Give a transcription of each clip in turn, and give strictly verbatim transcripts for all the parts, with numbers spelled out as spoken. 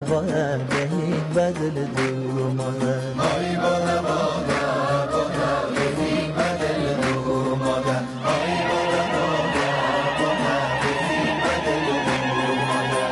باید بهین بدل دور اومده های باید باید باید بهین بدل دور اومده های باید باید باید بهین بدل دور اومده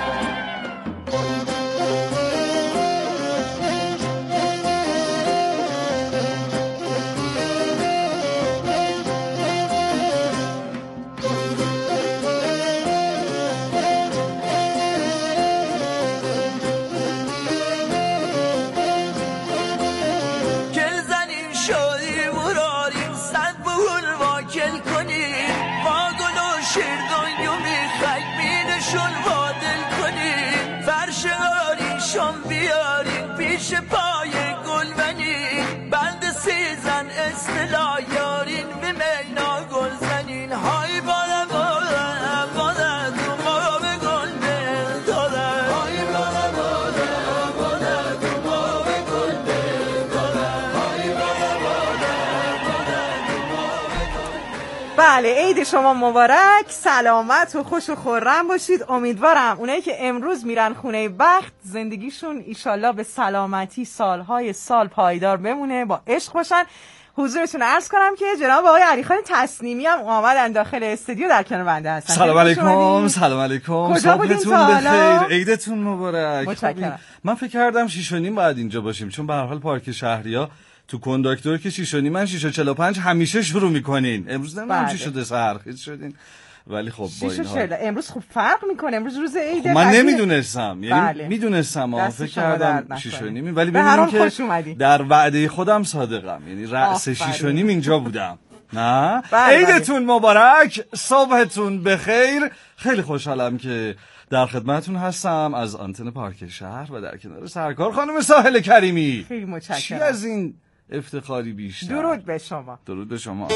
پیش پای گلبنی بند سیزن اصطلاح یارین به مینا گل زنین های بالا بالا بالا تو ما به گل داده های بالا بالا بالا تو ما به گل داده های بالا بالا بالا تو ما به گل. بله عید شما مبارک، سلامت و خوش و خرم باشید. امیدوارم اونایی که امروز میرن خونه بخت زندگیشون ایشالله به سلامتی سالهای سال پایدار بمونه، با عشق باشن. حضورتون عرض کنم که جناب آقای علیخان تسنیمی هم آمدن داخل استودیو در کنار بنده هستن. سلام علیکم. سلام علیکم. صبحتون بخیر، عیدتون مبارک. متشکرم. من فکر کردم شیش و نیم باید اینجا باشیم، چون به هر حال پارک شهریا تو کنداکتور که شیش و نیم من شیش و چهل و پنج همیشه شروع میکنین. امروز نمیدونم چی شده سرخیز شدین، ولی خب با این حال امروز خوب فرق میکنه. امروز روز عید. خب من نمیدونستم، یعنی بله. میدونستم فکر کردم شیش و نیم، ولی ببینیم که در وعده خودم صادقم، یعنی رأس شیش و نیم اینجا بودم. نه عیدتون مبارک، صبحتون بخیر. خیلی خوشحالم که در خدمتتون هستم از آنتن پارک شهر و در کنار سرکار خانم ساحل کریمی. خیلی متشکرم. چی از این افتخاری بیشتر. درود به شما. درود به شما.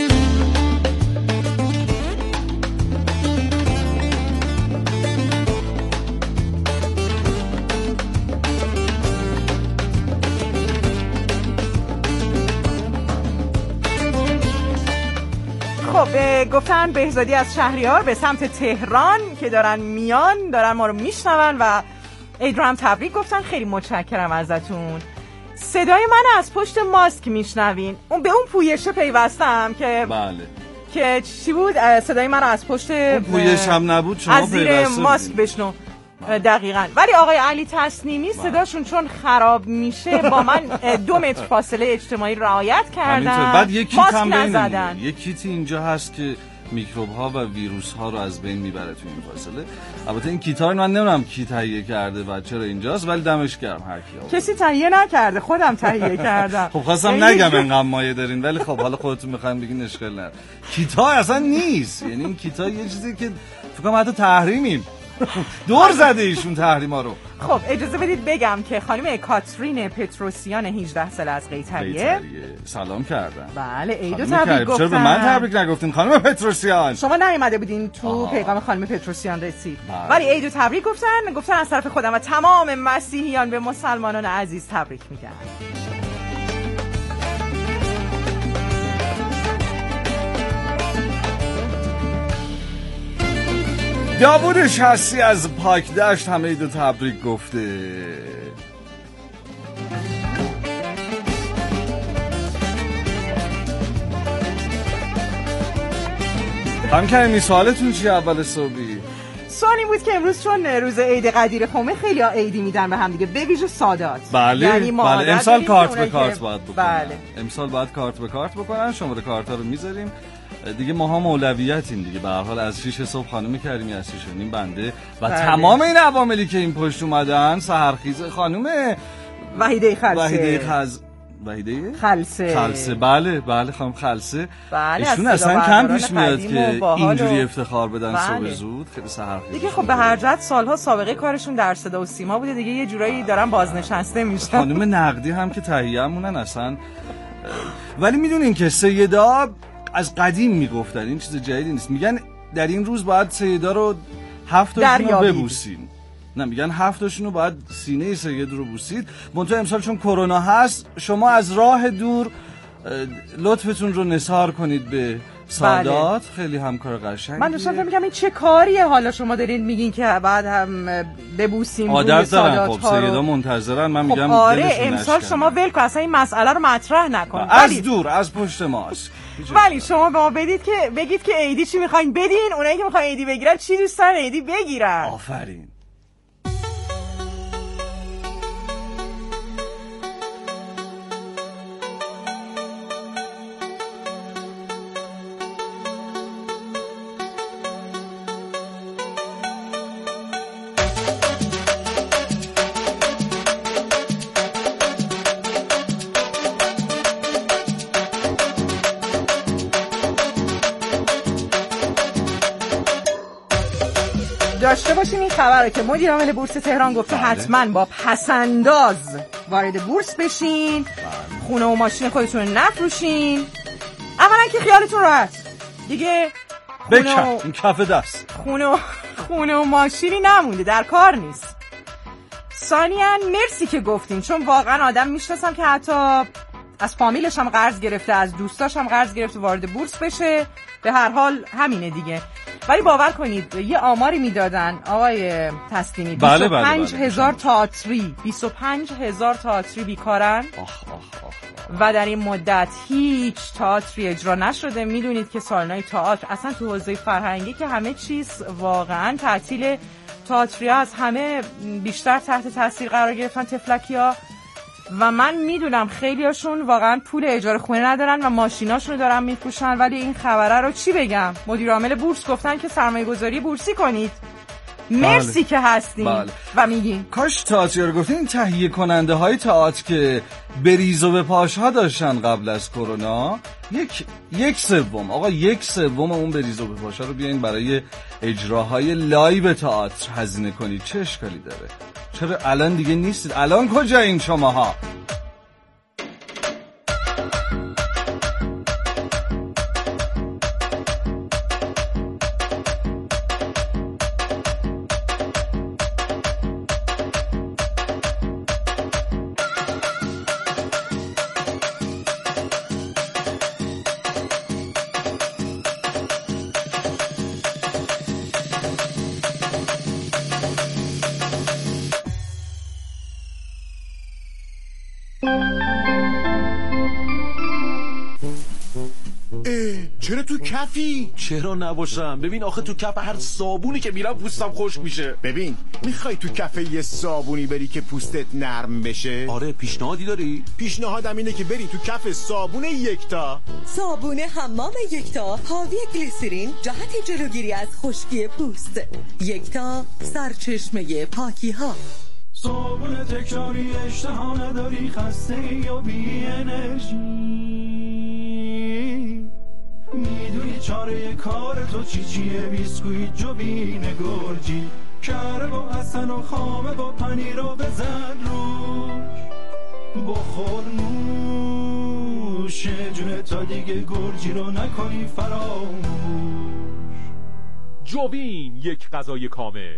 خب گفتن بهزادی از شهریار به سمت تهران که دارن میان، دارن ما رو میشنون و عید رو هم تبریک گفتن. خیلی متشکرم ازتون. صدای من از پشت ماسک میشنوین. اون به اون پویشه پیوستم که بله که چی بود؟ صدای من از پشت اون پویش هم نبود، شما از زیر ماسک بشنو. دقیقاً. ولی آقای علی تسنیمی صداشون چون خراب میشه با من دو متر فاصله اجتماعی رعایت کردن. بعد یک کیت هم نزدن. یک کیت اینجا هست که میکروب ها و ویروس ها رو از بین میبره تو این فاصله. البته این کیت ها من نمیدونم کی تهیه کرده و چرا اینجاست، ولی دمش گرم هر کی. کسی تهیه نکرده، خودم تهیه کردم. خب خواستم نگم انقدر مایه دارین، ولی خب حالا خودتون میخواین بگین اشکال نداره. کیت ها اصلا نیست، یعنی این کیت ها یه چیزی که فکر کنم حتی تحریمیم. دور زده ایشون تحریما رو. خب اجازه بدید بگم که خانم کاترین پتروسیان هجده ساله از قیطریه سلام کردن. بله عیدو تبریک گفتن. چرا به من تبریک نگفتین خانم پتروسیان؟ شما نیومده بودین تو آه. پیغام خانم پتروسیان رسید. بله. ولی عیدو تبریک گفتن. گفتن از طرف خودم و تمام مسیحیان به مسلمانان عزیز تبریک میگن. داوود شخصی از پاک دشت همه ایدو تبریک گفته. هم کریمی سوالتون چیه اول صبحی؟ سوالی بود که امروز چون روز عید قدیر خمه خیلی ها عیدی میدن به هم دیگه، به ویژه سادات. بله یعنی بله امسال کارت به کارت باید بکنن. بله امسال باید کارت به کارت بکنن. شماره کارت ها رو میذاریم دیگه، ما هم اولویتیم دیگه. به هر حال از شیش صبح خانم کریمی، از شیش و نیم بنده و بله. تمام این عواملی که این پشت اومدن، سحرخیز خانم وحیده خلصه وحیده خز وحیده خلصه خلصه بله بله خانم خلصه. بله ایشون اصلا کم پیش میاد که اینجوری افتخار بدن بله. صبح زود. خیلی سحرخیز دیگه. خب به هر جهت سالها سابقه کارشون در صدا و سیما بوده دیگه، یه جورایی دارن بازنشسته میشن. خانم نقدی هم که تهیه‌مونن اصلا. ولی میدونین که سیدا از قدیم میگفتن، این چیز جدیدی نیست، میگن در این روز باید سیدا رو هفتاشون رو ببوسین. نه میگن هفتاشون رو باید سینه سید رو بوسید. منتها امسال چون کرونا هست، شما از راه دور لطفتون رو نثار کنید به سادات بله. خیلی همکار قشنگیه. من داشتم فکر می‌کردم این چه کاریه حالا شما دارین میگین که بعد هم ببوسیم روی سادات خب ها رو. سیدا منتظرن من خب میگم آره امسال شما ول کن اصلا این مسئله رو مطرح نکن. از ولی... دور از پشت ماست. ولی شما به ما بدید که بگید که عیدی چی می‌خواید بدین، اونایی که می‌خوان عیدی بگیرن چی دوست دارن عیدی بگیرن. آفرین. داشته باشین این خبره که مدیر عامل بورس تهران گفته بله. حتما با پسنداز وارد بورس بشین بله. خونه و ماشین خودتون رو نفروشین. اولا که خیالتون راحت دیگه خونه و... این کف دست خونه و... خونه و ماشینی نمونده در کار نیست. ثانیاً مرسی که گفتین چون واقعا آدم میشناسم که حتی از فامیلش هم قرض گرفته از دوستاش هم قرض گرفته وارد بورس بشه. به هر حال همینه دیگه. ولی باور کنید یه آماری میدادن آقای تسلیمی بله بیست و پنج بله هزار تئاتری بیست و پنج هزار تئاتری بیکارن آخ آخ آخ. و در این مدت هیچ تئاتری اجرا نشده. میدونید که سالن‌های تئاتر اصلا تو حوزه فرهنگی که همه چیز واقعا تعطیل، تئاتریا از همه بیشتر تحت تاثیر قرار گرفتن تفلکی‌ها و من میدونم خیلیاشون واقعا پول اجاره خونه ندارن و ماشیناشون رو دارن میفروشن. ولی این خبره رو چی بگم؟ مدیر عامل بورس گفتن که سرمایه گذاری بورسی کنید. مرسی بله. که هستین بله. و میگین کاش تئاتر رو گفتین تهیه کننده های تئاتر که بریز و به پاشا داشتن قبل از کرونا یک یک سوم آقا یک سوم اون بریز و به پاشا رو بیاین برای اجراهای لایو تئاتر هزینه کنید. چه اشکالی داره؟ چرا الان دیگه نیستید؟ الان کجا این شماها؟ چرا تو کفی؟ چرا نباشم؟ ببین آخه تو کف هر صابونی که میرم پوستم خشک میشه. ببین میخوای تو کف یه صابونی بری که پوستت نرم بشه؟ آره پیشنهادی داری؟ پیشنهادم اینه که بری تو کف صابون یکتا. صابون حمام یکتا حاوی گلیسرین جهت جلوگیری از خشکی پوست. یکتا سرچشمه پاکی ها. صابون تکراری اشتها نداری خسته یا بی انرژی میدونی چاره کار تو چی چیه بیسکویت جوبین گرجی کره با حسن و خامه با پنیر و بزن روش بخور نوش جونه تا دیگه گرجی رو نکنی فراموش. جوبین یک غذای کامل.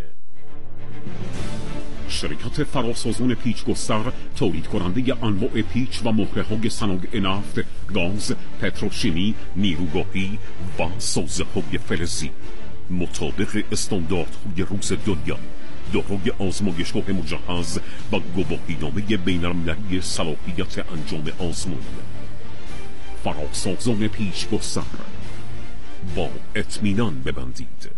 شرکت فراسازون پیچ گستر تولید کننده انواع پیچ و مهره های صنایع نفت، گاز، پتروشیمی، نیروگاهی و سازه های فلزی مطابق استانداردهای روز دنیا دارای آزمایشگاه مجهز و گواهینامه بین‌المللی صلاحیت انجام آزمون. فراسازون پیچ گستر، با اطمینان ببندید.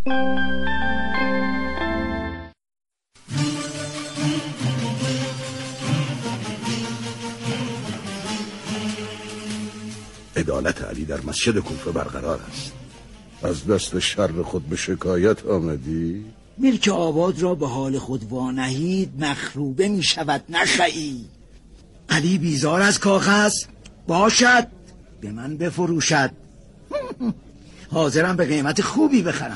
عدالت علی در مسجد کوفه برقرار است. از دست شر خود به شکایت آمدی؟ ملک آباد را به حال خود وانهید مخروبه می شود نخعی. علی بیزار از کاخ است باشد به من بفروشد. حاضرم به قیمت خوبی بخرم.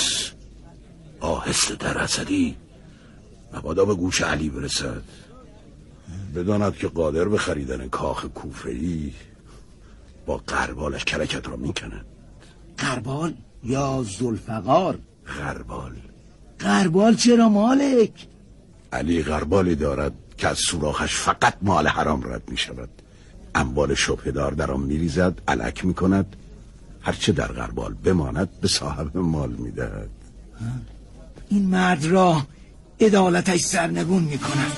آهسته در عصدی مبادا به گوش علی برسد، بداند که قادر به خریدن کاخ کوفه‌ای با قربالش کلکت را میکند. قربال یا ذوالفقار؟ قربال. قربال چرا مالک؟ علی قربالی دارد که از سوراخش فقط مال حرام رد می شود. اموال شبهدار در آن می ریزد، الک می کند هرچه در غربال بماند به صاحب مال میدهد. این مرد را عدالتش سرنگون میکند.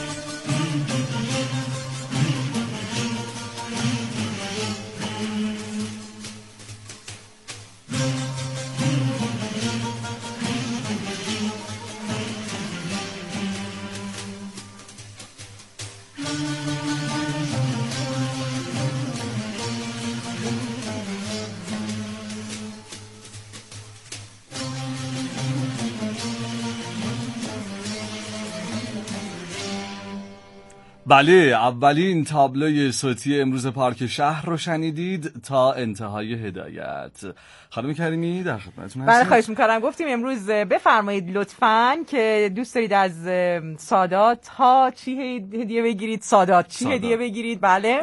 بله، اولین تابلوی صوتی امروز پارک شهر رو شنیدید تا انتهای هدایت. خانم کریمی در خدمتتون هستیم. بله خواهش می‌کنم. گفتیم امروز بفرمایید لطفاً که دوست دارید از سادات ها چی هدیه بگیرید، سادات چی سادات. هدیه بگیرید. بله،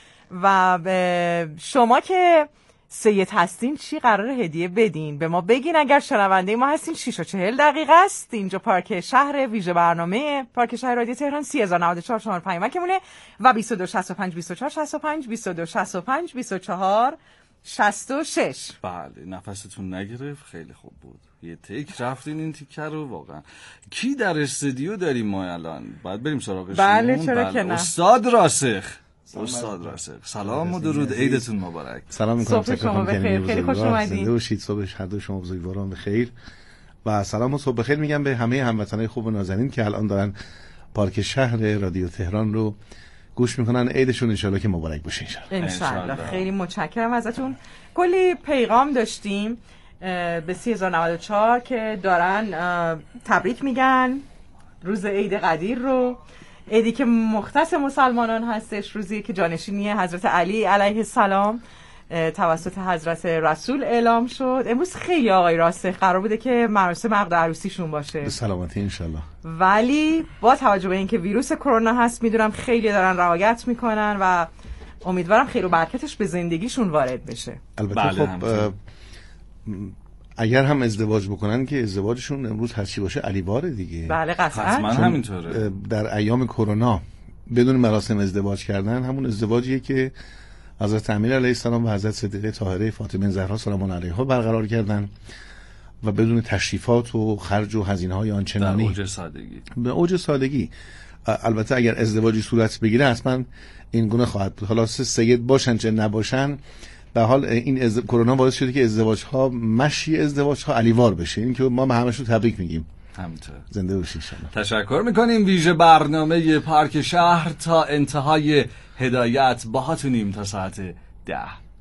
و شما که سید هستین چی قرار هدیه بدین به ما بگین. اگر شنونده ما هستین شش و چهل دقیقه است. اینجا پارک شهر، ویژه برنامه پارک شهر رادیو تهران سی هزار و نود و چهار شماره پیامکمونه و بیست و دو شصت و پنج بیست و چهار شصت و پنج بیست و دو شصت و پنج بیست و چهار شصت و شش. بله، نفستون نگرفت، خیلی خوب بود. یه تیک رفتین این تیکه رو. واقعا کی در استودیو داریم ما الان؟ باید بریم سراغشون. بله چرا بله. که نه. استاد راسخ استاد راسخ سلام و درود، عیدتون مبارک. سلام میکنم. صبح شما بخیر، خیلی خوش اومدین. زنده باشید. صبح هر دو شما بزرگواران بخیر و سلام و صبح بخیر میگم به همه هموطنای خوب و نازنین که الان دارن پارک شهر رادیو تهران رو گوش میکنن. عیدشون انشالله که مبارک باشه. انشالله. انشالله. خیلی متشکرم ازتون. کلی پیغام داشتیم به سی هزار و نود و چهار که دارن تبریک میگن روز عید قدیر رو. عیدی که مختص مسلمانان هستش، روزی که جانشینی حضرت علی علیه السلام توسط حضرت رسول اعلام شد. امروز خیلی آقای راسخ قرار بوده که مراسم عقد عروسیشون باشه به سلامتی انشالله، ولی با توجه به اینکه ویروس کرونا هست میدونم خیلی دارن رعایت میکنن و امیدوارم خیر و برکتش به زندگیشون وارد بشه. البته بله خب اگر هم ازدواج بکنن که ازدواجشون امروز هرچی باشه علیواره دیگه. بله قطعا حتما همینطوره. در ایام کرونا بدون مراسم ازدواج کردن همون ازدواجیه که حضرت امیر علیه السلام و حضرت صدیقه طاهره فاطمه زهرا سلام علیها برقرار کردن و بدون تشریفات و خرج و هزینه‌های آنچنانی، در اوج سادگی. به اوج سادگی. البته اگر ازدواجی صورت بگیره حتما این گونه خواهد بود. حالا سید باشن چه نباشن، به حال این از... کرونا باعث شده که ازدواج ها مشی ازدواج ها علیوار بشه. این که ما به همشون تبریک میگیم. همینطور. زنده باشید. تشکر میکنیم. ویژه برنامه پارک شهر تا انتهای هدایت باهاتونیم تا ساعت ده.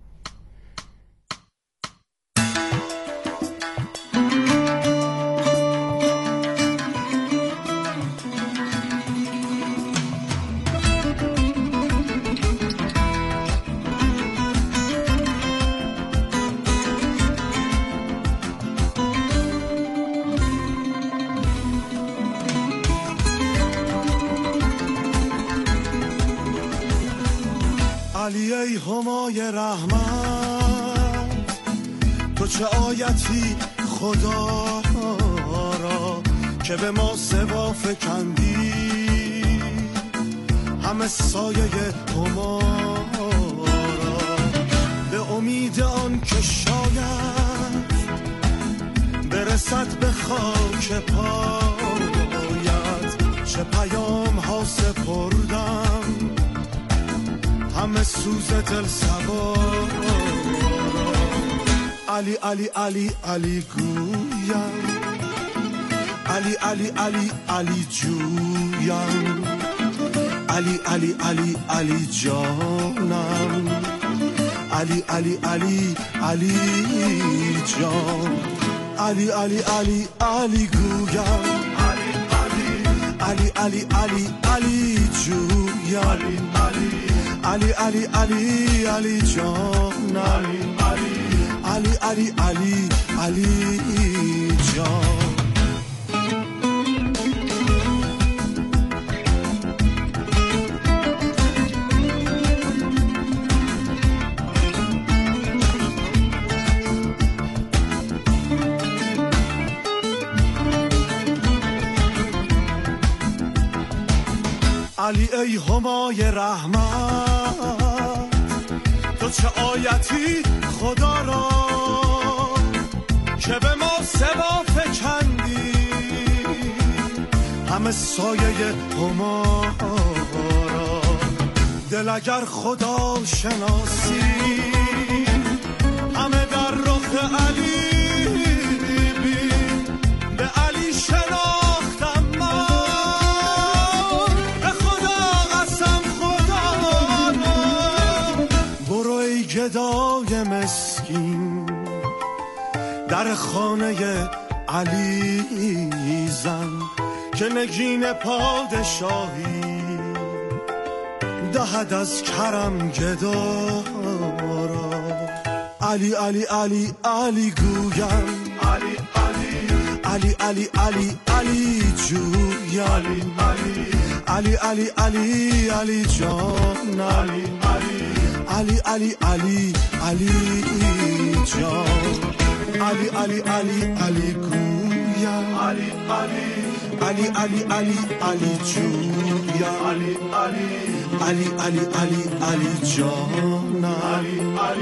علی ای همای رحمت، تو چه آیتی خدا را که به ما سوا فکندی، همه سایه هما را به امید آن که شاید برسد به خاک پایت، چه پیام ها سپردم همه سوز دل سوار. علی علی علی علی گویم، علی علی علی علی جویم، علی علی علی علی جانم، علی علی علی علی جان، علی علی علی علی گویم، علی علی علی علی جویم، علی علی علی علی جان، علی علی علی علی جان. علی ای همای رحمت، تو تو چه آیتی خدا را که به ما سبا فکندی، همه سایه همارا دل اگر خدا شناسی، همه در رخ علی بی به علی شناختم من، به خدا قسم خدا برو ای گدای مسکین در خانه علی زن که نگین پادشاهی دهد از کرم گدا را. علی علی علی علی گویم، علی علی علی علی علی علی جویم، علی علی علی علی جان، علی علی علی علی علی جان، علی علی علی علی گویم، علی علی علی علی علی جویم، علی علی علی علی علی جان، علی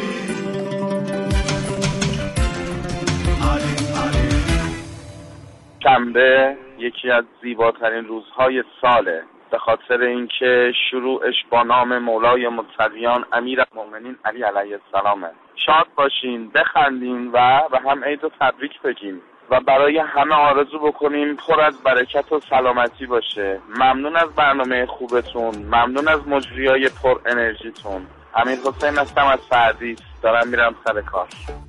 شنبه یکی از زیباترین روزهای ساله، به خاطر اینکه شروعش با نام مولای متقیان امیرالمومنین علی علیه السلامه. شاد باشین، بخندین و به هم عید و تبریک بگیم و برای همه آرزو بکنیم پر از برکت و سلامتی باشه. ممنون از برنامه خوبتون، ممنون از مجریای پر انرژیتون. امیر حسین هستم از فردیس، دارم میرم سر کار.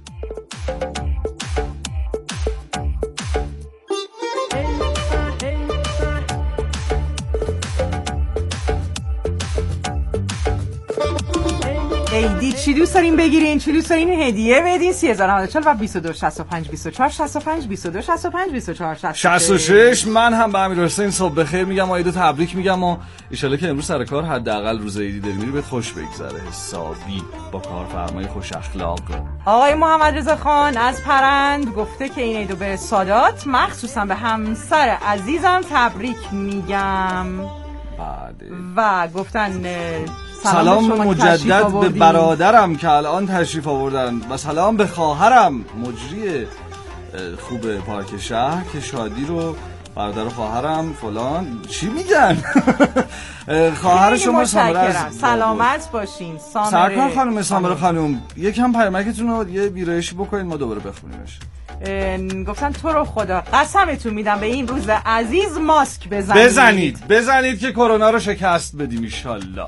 ایدی چی دوست دارین بگیرین؟ چی دوست دارین هدیه بدین؟ سی هزار و نود و چهار و بیست و دو شصت و پنج بیست و چهار شصت و پنج بیست و دو شصت و پنج بیست و چهار شصت و شش. من هم به امیر حسین صبح بخیر میگم و عید تبریک میگم و ان که امروز سر کار حداقل روز عیدی داری میری بهت خوش بگذره، حسابی با کارفرمای خوش اخلاق. آقای محمد رضا خان از پرند گفته که این عیدو به سادات مخصوصا به همسر عزیزم تبریک میگم. بعد و گفتن سلام مجدد به برادرم که الان تشریف آوردن و سلام به خواهرم مجری خوب پارک شهر که شادی رو برادر و خواهرم فلان چی میگن خواهر شما سامره سلامت باشین. سرکار خانم سامره خانم یکم پیامکتون رو یه ویرایشی بکنید ما دوباره بخونیمش. گفتن تو رو خدا قسمتون میدم به این روز عزیز ماسک بزنید بزنید بزنید که کرونا رو شکست بدیم ان شاءالله.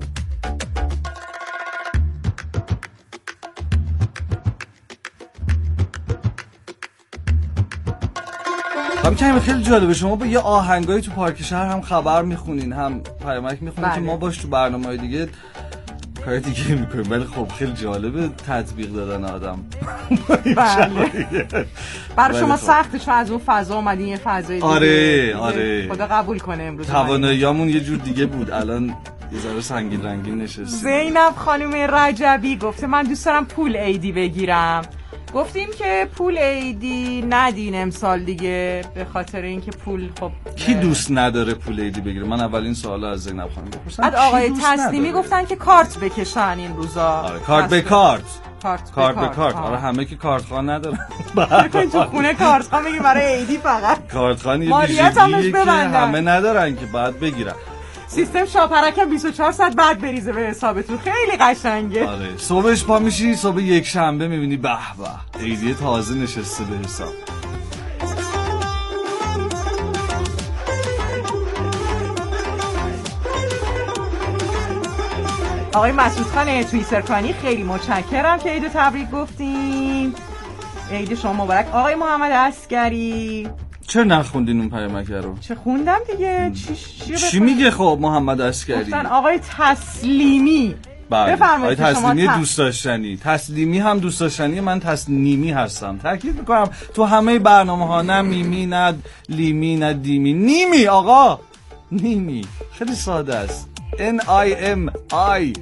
هم که خیلی جالبه شما با یه آهنگایی تو پارک شهر هم خبر میخونین هم پیامک میخونین که ما باش تو برنامه‌های دیگه کار دیگه میکنیم، ولی خب خیلی جالبه تطبیق دادن آدم. بله برای شما سخته چون از اون فضا اومدین یه فضای دیگه. آره آره خدا قبول کنه امروز تواناییامون یه جور دیگه بود، الان یه ذره سنگین رنگین نشستیم. زینب خانم رجبی گفته من دوست دارم پول عیدی بگیرم. گفتیم که پول عیدی ندین امسال دیگه به خاطر اینکه پول خب کی دوست نداره پول عیدی بگیره؟ من اولین سوالو از زینب خانم بپرسم. بعد آقای تسلیمی گفتن که کارت بکشن این روزا. آره کارت به کارت کارت کارت به کارت. آره همه که کارت خان ندارن. ببین تو خونه کارت خان میگی برای عیدی فقط کارت خان یه ویژگیه که همه ندارن که بعد بگیرن. سیستم شاپرکم بیست و چهار ساعت بعد بریزه به حسابتون، خیلی قشنگه. آره صبحش پا میشی صبح یک شنبه میبینی به به عیدی تازه نشسته به حساب. آقای مسعود خان توییتر کانی خیلی متشکرم که عید تبریک گفتین. عید شما مبارک. آقای محمد عسگری چرا نخوندین اون پیامک رو؟ چه خوندم دیگه. چی چی میگه خب محمد عسگری؟ گفتن آقای تسلیمی. بله آقای تسلیمی دوست داشتنی. تسلیمی هم دوست داشتنی، من تسلیمی هستم. تاکید میکنم تو همه برنامه ها نه میمی نه لیمی نه دیمی، نیمی آقا نیمی، خیلی ساده است. N I M I.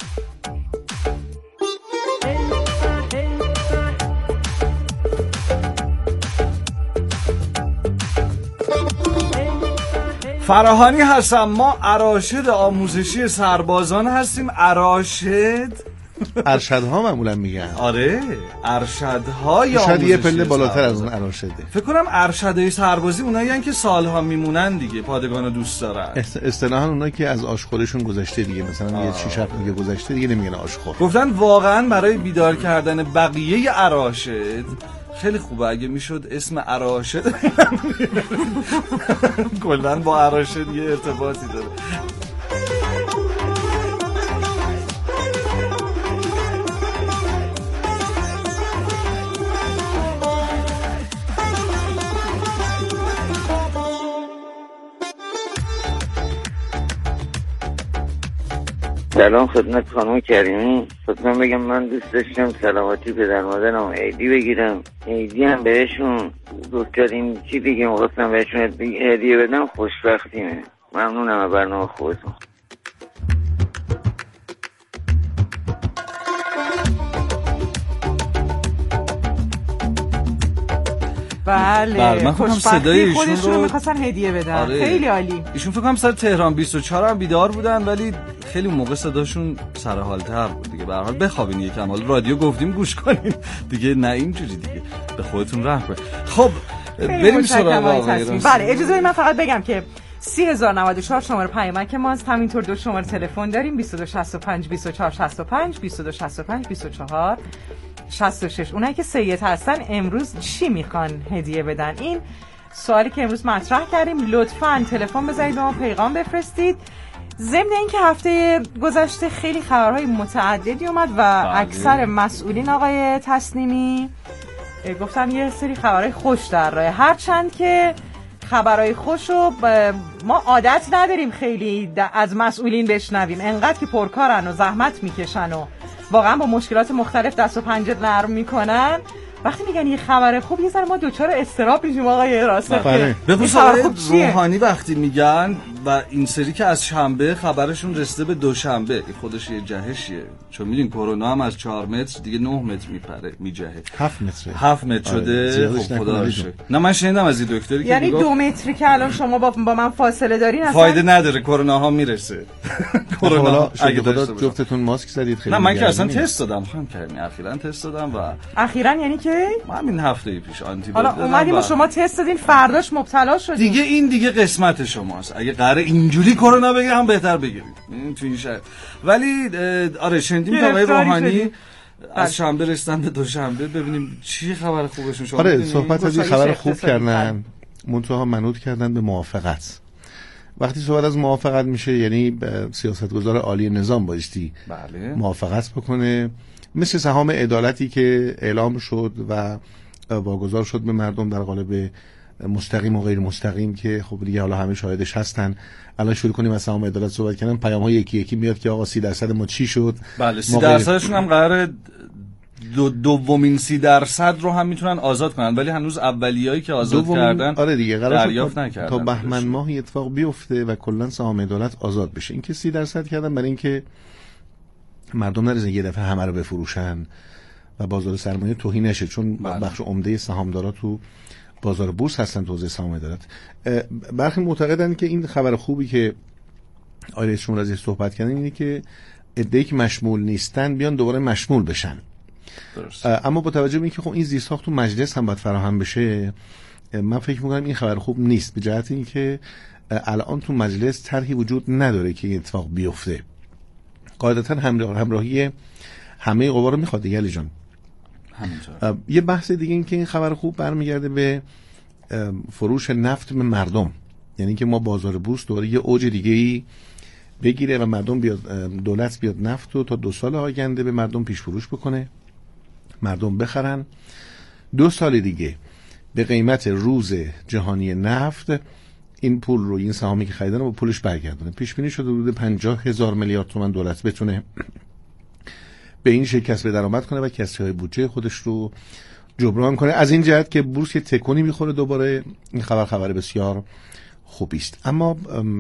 فراهانی هستم، ما اراشد آموزشی سربازان هستیم. اراشد ارشدها معمولا میگن. آره ارشدها یا شاید یه پله بالاتر از اون ارشده. فکر کنم ارشدهای سربازی اونایی هستن که سالها میمونن دیگه، پادگانو دوست دارن. اصطلاحاً اونایی که از آشخورشون گذشته دیگه، مثلا یه شش هفته دیگه گذشته دیگه نمیگن آشخور. گفتن واقعا برای بیدار کردن بقیه اراشد خیلی خوبه اگه میشد اسم اراشد کلاً با اراشد یه ارتباطی داره. سلام خدمت خانم کریمی. خدمت بگم من دوست داشتم سلامتی پدر مادرم عیدی بگیرم، عیدی هم بهشون دوستاریم چی بگیم خواستم بهشون هدیه بدم، خوشبختیمه. ممنونم از برنامه خودتون. بله من فکرم صدای ایشون رو می‌خواستن هدیه بدن. آره. خیلی عالی. ایشون فکر کنم سر تهران بیست و چهار هم بیدار بودن ولی خیلی موقع صداشون سر حال‌تر بود دیگه. به هر حال بخوابین یکم، حالا رادیو گفتیم گوش کنین دیگه، نه اینجوری دیگه، به خودتون رحم کنین. خب بریم سراغ واقعی. بله اجازه بدید من فقط بگم که سی هزار و نود و چهار شماره پیامک ماست، همینطور دو شماره تلفن داریم بیست و دو شصت و پنج بیست و چهار شصت و پنج بیست و دو شصت و پنج بیست و چهار شصت و شش. اونایی که سید هستن امروز چی میخوان هدیه بدن؟ این سوالی که امروز مطرح کردیم. لطفاً تلفن بزنید و ما پیغام بفرستید. ضمن اینکه هفته گذشته خیلی خبرهای متعددی اومد و بله. اکثر مسئولین آقای تسلیمی گفتن یه سری خبرهای خوش در راه، هرچند که خبرهای خوش رو ما عادت نداریم خیلی از مسئولین بشنویم، انقدر که پرکارن و زحمت میکشن و واقعا با مشکلات مختلف دست و پنجه نرم میکنن. وقتی میگن یه خبر خوب یه ذره ما دوچار استراب میشیم آقای راسته. بگو آقای روحانی وقتی میگن و این سری که از شنبه خبرشون رسیده به دوشنبه، این خودش یه جهشیه، چون میدین کرونا هم از چهار متر دیگه نه متر میپره میجهه، هفت متر هفت متر شده. خب خدا رو شکر. نه من شنیدم از این دکتری که یعنی دو متری که الان شما با, با من فاصله دارین اصلا فایده نداره، کرونا ها میرسه. کرونا اگه خدا جفتتون ماسک زدید خیلی. نه من که اصلا تست دادم خانم کریمی، اخیراً تست دادم و اخیراً یعنی که همین هفته پیش آنتی حالا اومدیم و شما تست دادین فرداش مبتلا شدین دیگه. این دیگه قسمت شماست، اگه قراره اینجوری کرونا بگیرم بهتر بگیرید تو این شهر. ولی آره شنیدیم که آقای روحانی از شنبه رسیدن به دوشنبه، ببینیم چی خبر خوبشون شما. آره صحبت از خبر خوب کردن، منتها منوط کردن به موافقت. وقتی صحبت از موافقت میشه یعنی سیاستگزار عالی نظام بایستی بله. موافقت بکنه، مثل سهام عدالتی که اعلام شد و واگذار شد به مردم در قالب مستقیم و غیر مستقیم که خب دیگه حالا همه شاهدش هستن. الان شروع کنیم از سهام عدالت صحبت کردن، پیام های یکی یکی میاد که آقا سی درصد ما چی شد. بله سی درصدشون هم قراره دو دومین سی درصد رو هم میتونن آزاد کنن، ولی هنوز اولیایی که آزاد کردن آره دیگه دریافت نکردن تا بهمن ماه اتفاق بیفته و کلا سهام عدالت آزاد بشه. این که سی درصد کردن برای اینکه مردم نرزن یه دفعه همه رو بفروشن و بازار سرمایه توهین نشه، چون بله. بخش عمده سهامدارا تو بازار بورس هستن تو حوزه سهام عدالت. برخی معتقدن که این خبر خوبی که آقای رئیس جمهور ازش صحبت کردن اینه که عده‌ای که مشمول نیستن بیان دوباره مشمول بشن. درست. اما با توجه به اینکه خب این زیرساخت تو مجلس هم باید فراهم بشه، من فکر می‌کنم این خبر خوب نیست، به جهت اینکه الان تو مجلس طرحی وجود نداره که این اتفاق بیفته. قاعدتاً همراه همراهی همه قوا رو میخواد دیگه علی جان. همینطور. یه بحث دیگه این که این خبر خوب برمیگرده به فروش نفت به مردم، یعنی که ما بازار بورس دوباره یه اوج دیگه‌ای بگیره و مردم بیاد، دولت بیاد نفت رو تا دو سال آینده به مردم پیش فروش بکنه، مردم بخرن، دو سال دیگه به قیمت روز جهانی نفت این پول رو، این سهامی که خریدن رو با پولش برگردونه. پیش بینی شده حدود پنجاه هزار میلیارد تومان دولت بتونه به این شکل کسب درآمد کنه و کسری بودجه خودش رو جبران کنه. از این جهت که بورس یه تکونی میخوره دوباره، این خبر خبر بسیار خوبی است. اما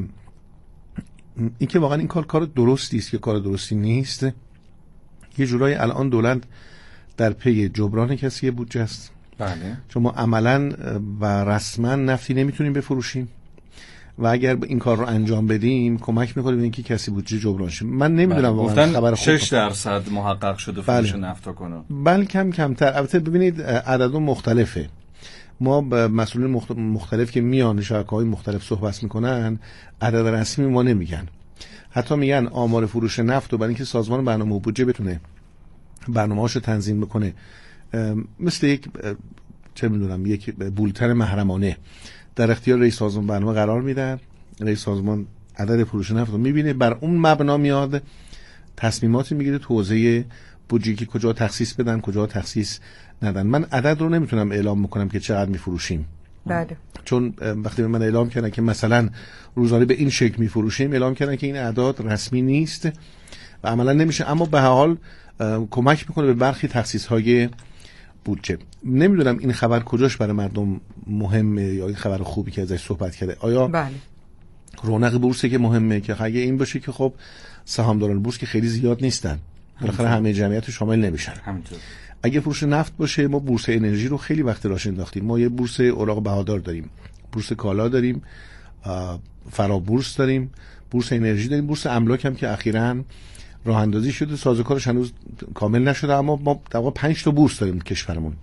این که واقعا این کار کار درستی است که کار درستی نیست. یه جورایی الان دولت در پی جبران کسری بودجه است. بله. چون ما عملاً و رسما نفتی نمیتونیم بفروشیم و اگر این کار رو انجام بدیم کمک میکنه به اینکه کسی بودجه جبران شه. من نمیدونم واقعا خبر خوب شش درصد محقق شده فروش نفت تا کنون، بل کم کمتر. البته ببینید عدد مختلفه، ما با مسئولین مختلف که میان شرکت‌های مختلف صحبت میکنن عدد رسمی ما نمیگن، حتی میگن آمار فروش نفت و برای اینکه سازمان برنامه و بودجه بتونه برنامه‌هاشو تنظیم بکنه مثل یک چه میدونم یک بولتن محرمانه در اختیار رئیس سازمان برنامه قرار میدن. رئیس سازمان عدد فروش نفت رو میبینه، بر اون مبنا میاد تصمیماتی میگیره تو حوزه بودجه که کجا تخصیص بدن کجا تخصیص ندن. من عدد رو نمیتونم اعلام میکنم که چقدر میفروشیم، بله، چون وقتی به من اعلام کردن که مثلا روزانه به این شکل میفروشیم، اعلام کردن که این اعداد رسمی نیست و عملا نمیشه، اما به هر حال کمک میکنه به برخی تخصیص های بودجه. نمیدونم این خبر کجاش برای مردم مهمه یا این خبر خوبی که ازش صحبت کرده. آیا بله رونق بورس که مهمه که اگه این باشه که خب سهامداران بورس که خیلی زیاد نیستن، بالاخره همه جمعیت شامل نمیشن. همینطور اگه فروش نفت باشه، ما بورس انرژی رو خیلی وقت راش انداختیم. ما یه بورس اوراق بهادار داریم، بورس کالا داریم، فرابورس داریم، بورس انرژی داریم، بورس املاک هم که اخیراً راه اندازی شده، سازوکارش هنوز کامل نشده، اما ما تقریبا پنج تا بورس داریم کشورمون.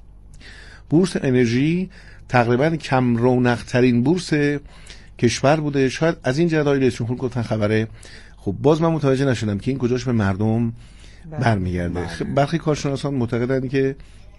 بورس انرژی تقریبا کم رونق ترین بورس کشور بوده، شاید از این جهت رئیس جمهور گفتن خبره. خب باز من متوجه نشدم که این کجاش به مردم برمیگرده. برخی کارشناسان معتقدن که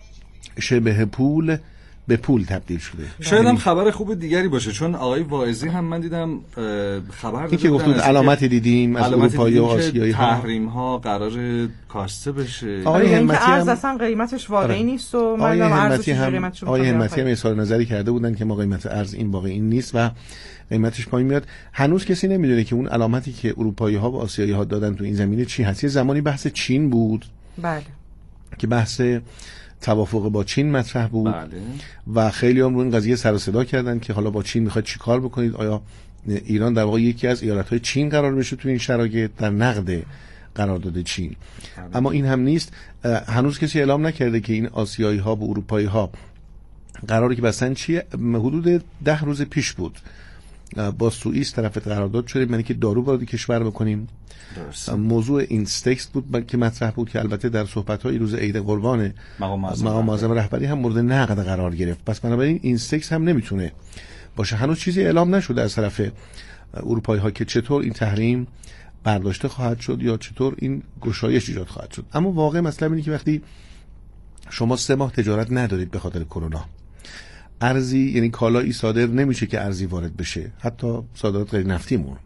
شبه پول به پول تبدیل شده. شاید هم خبر خوب دیگری باشه، چون آقای واعظی هم من دیدم خبر دادن که گفتن علامتی دیدیم از اروپایی و آسیایی ها تحریم ها قرار کاسته بشه. آقای همتی هم ارز اصلا قیمتش واقعی نیست و آقای همتی هم آقای همتی هم اظهار نظری کرده بودن که ما قیمت ارز این واقعی نیست و قیمتش پایین میاد. هنوز کسی نمیدونه که اون علامتی که اروپایی ها و آسیایی ها دادن تو این زمینه چی هست. یه زمانی بحث چین بود، بله، که بحث توافق با چین مطرح بود. بله. و خیلی هم رو این قضیه سر و صدا کردن که حالا با چین میخواد چی کار بکنید، آیا ایران در واقع یکی از ایالت‌های چین قرار بشه تو این شرایط در نقد قرارداد چین. بله. اما این هم نیست، هنوز کسی اعلام نکرده که این آسیایی ها و اروپایی ها قراری که بستن چیه. حدود ده روز پیش بود با سوئیس طرف قرارداد شده، یعنی که دارو وارد کشور بکنیم. درست. موضوع اینستکس بود که مطرح بود که البته در صحبت‌های روز عید قربان مقام معظم رهبری هم مورد نقد قرار گرفت. پس بنابراین اینستکس هم نمیتونه باشه. هنوز چیزی اعلام نشده از طرف اروپایی ها که چطور این تحریم برداشته خواهد شد یا چطور این گشایش ایجاد خواهد شد. اما واقع مسئله اینه که وقتی شما سه ماه تجارت ندارید به خاطر کرونا، ارزی یعنی کالایی صادر نمیشه که ارزی وارد بشه، حتی صادرات غیر نفتیمون،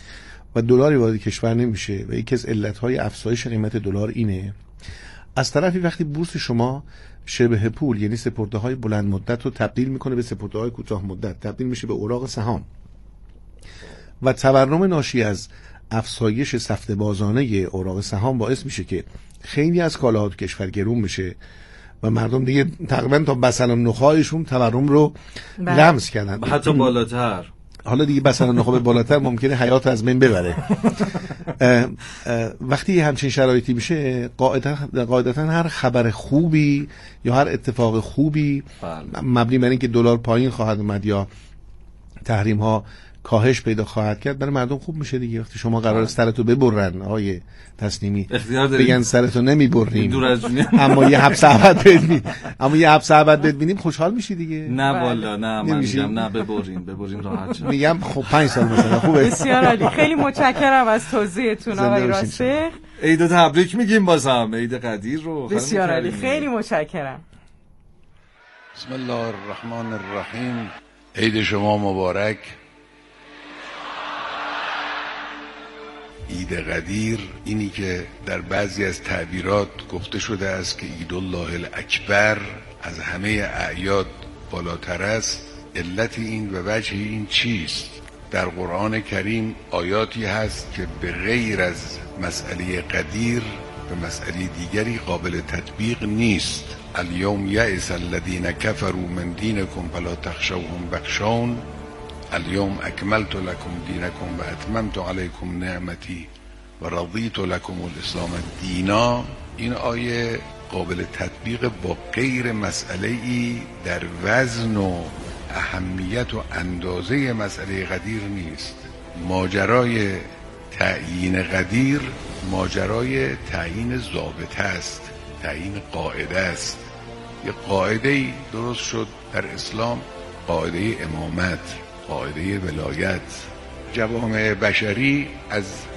و دلاری وارد کشور نمیشه و یکی از علتهای افزایش قیمت دلار اینه. از طرفی وقتی بورس شما شبه پول یعنی سپرده‌های بلند مدت رو تبدیل میکنه به سپرده‌های کوتاه مدت، تبدیل میشه به اوراق سهام و تورم ناشی از افزایش سفته بازانه اوراق سهام باعث میشه که خیلی از کالاها تو کشور گرون بشه و مردم دیگه تقریبا تا بسل نخایشون تورم رو لمس کردن، حتی بالاتر. حالا دیگه بسل نخای بالاتر ممکنه حیات از بین ببره. اه اه وقتی همچین شرایطی میشه قاعدتا قاعدتا هر خبر خوبی یا هر اتفاق خوبی مبنی بر اینکه دلار پایین خواهد اومد یا تحریم ها کاهش پیدا خواهد کرد برای مردم خوب میشه دیگه. وقتی شما قرار سرتو ببرن آقای تسلیمی بگن سرتو نمیبریم اما یه حبس ابد بدین اما یه حبس ابد بدینیم خوشحال میشی دیگه. نه والا نه من میگم نه ببرین ببرین راحت شد. میگم خب پنج سال مثلا خوبه. بسیار عالی، خیلی متشکرم از توضیحتون آقای راسخ. عید تبریک میگیم بازم، عید قدیر رو. بسیار عالی، خیلی متشکرم. بسم الله الرحمن الرحیم. عید شما مبارک. عید قدیر اینی که در بعضی از تعبیرات گفته شده است که عید الله الاکبر از همه اعیاد بالاتر است. علت این و وجه این چیست؟ در قرآن کریم آیاتی هست که به غیر از مسئله قدیر به مسئله دیگری قابل تطبیق نیست. الیوم یئس الذین کفروا من دینکم فلا تخشوهم واخشون الیوم اکملت لکم دینکم و اتممت علیکم نعمتی و رضیت لکم الاسلام دینا. این آیه قابل تطبیق با غیر مسئله ای در وزن و اهمیت و اندازه مسئله قدیر نیست. ماجرای تعیین قدیر ماجرای تعیین ضابطه است، تعیین قاعده است. یه قاعده درست شد در اسلام، قاعده امامت، قاعده ولایت. جوامع بشری از